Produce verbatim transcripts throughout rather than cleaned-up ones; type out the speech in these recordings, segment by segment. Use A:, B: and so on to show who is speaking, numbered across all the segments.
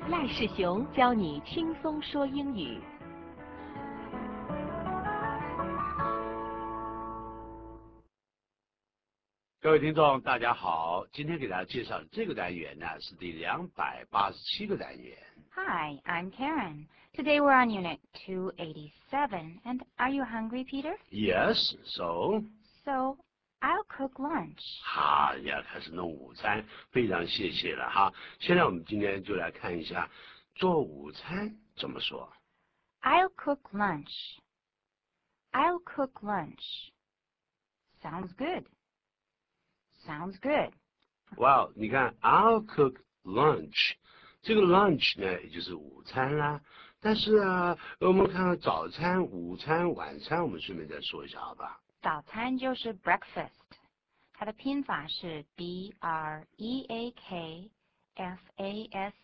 A: 赖世雄教你轻松说英语。
B: 各位听众，大家好！今天给大家介绍的这个单元呢，是第两百八十七个单元。
C: Hi, I'm Karen. Today we're on Unit two eighty-seven. And are you hungry, Peter?
B: Yes, so.
C: So, I'll cook lunch.
B: 好，要开始弄午餐，非常谢谢了哈。现在我们今天就来看一下做午餐怎么说。
C: I'll cook lunch. I'll cook lunch. Sounds good. Sounds good.
B: Well, 你看 I'll cook lunch， 这个 lunch 呢，也就是午餐啦。但是啊，我们看看早餐、午餐、晚餐，我们顺便再说一下，好吧？
C: 早餐就是 breakfast， 它的拼法是 B R E A K F A S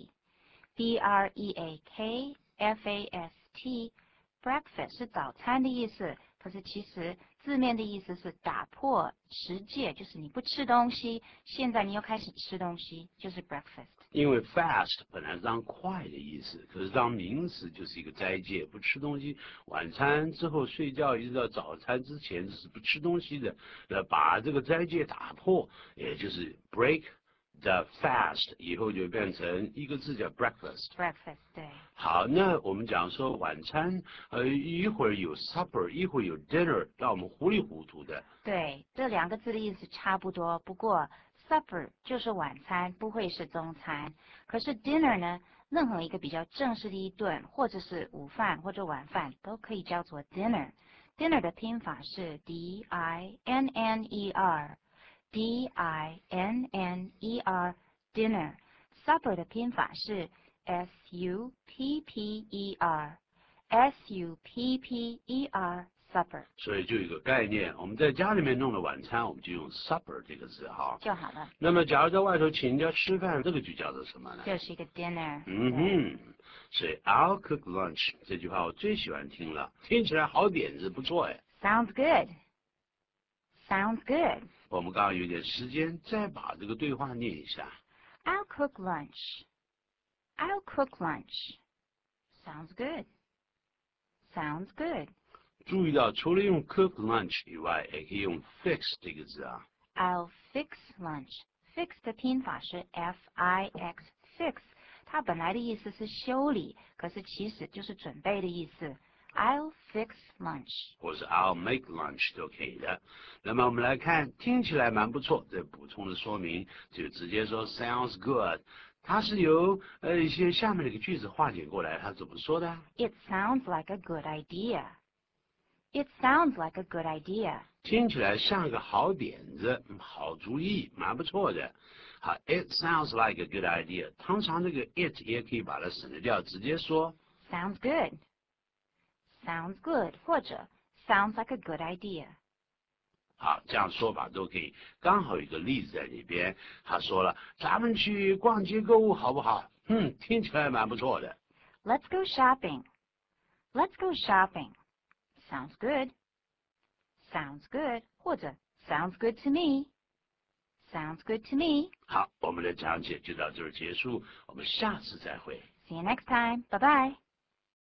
C: T。B R E A K F A S T。breakfast 是早餐的意思，可是其实字面的意思是打破十戒，就是你不吃东西，现在你又开始吃东西，就是 breakfast。
B: 因为 fast 本来是当快的意思，可是当名词就是一个斋戒，不吃东西。晚餐之后睡觉，一直到早餐之前是不吃东西的，呃，把这个斋戒打破，也就是 break the fast， 以后就变成一个字叫 breakfast。breakfast
C: 对。
B: 好，那我们讲说晚餐，呃，一会儿有 supper， 一会儿有 dinner， 让我们糊里糊涂的。
C: 对，这两个字的意思差不多，不过 supper 就是晚餐，不会是中餐。可是 dinner 呢，任何一个比较正式的一顿，或者是午饭或者晚饭，都可以叫做 dinner。dinner 的拼法是 D I N N E R。D I N N E R dinner。supper 的拼法是 S U P P E R。S U P P E R supper。
B: 所以就有一个概念，我们在家里面弄的晚餐，我们就用 supper 这个字哈
C: 就好了。
B: 那么假如在外头请人家吃饭，这个就叫做什么呢？
C: 就是一个 dinner。
B: 嗯哼，所以 I'll cook lunch 这句话我最喜欢听了，听起来好点子，不错哎。
C: Sounds good. Sounds good.
B: 我们刚刚有点时间，再把这个对话念一下。
C: I'll cook lunch. I'll cook lunch. Sounds good. Sounds good.
B: 注意到，除了用 cook lunch 以外，也可以用 fix 这个字啊。
C: I'll fix lunch. Fix 的拼法是 F I X. Fix 它本来的意思是修理，可是其实就是准备的意思。I'll fix lunch.
B: 或是 I'll make lunch 都可以的。那么我们来看，听起来蛮不错。这补充的说明就直接说 sounds good。它是由呃一些下面的一个句子化简过来，它怎么说的
C: ？It sounds like a good idea. It sounds like a good idea.
B: 听起来像个好点子，好主意，蛮不错的。好 ，It sounds like a good idea。通常这个 it 也可以把它省略掉，直接说
C: Sounds good. Sounds good. 或者 sounds like a good idea.
B: 好，这样说法都可以。刚好有一个例子在里边，他说了，咱们去逛街购物好不好？嗯，听起来蛮不错的。
C: Let's go shopping. Let's go shopping. Sounds good. Sounds good. 或者 sounds good to me. Sounds good to me.
B: 好，我们的讲解就到这儿结束，我们下次再会。
C: See you next time. Bye-bye.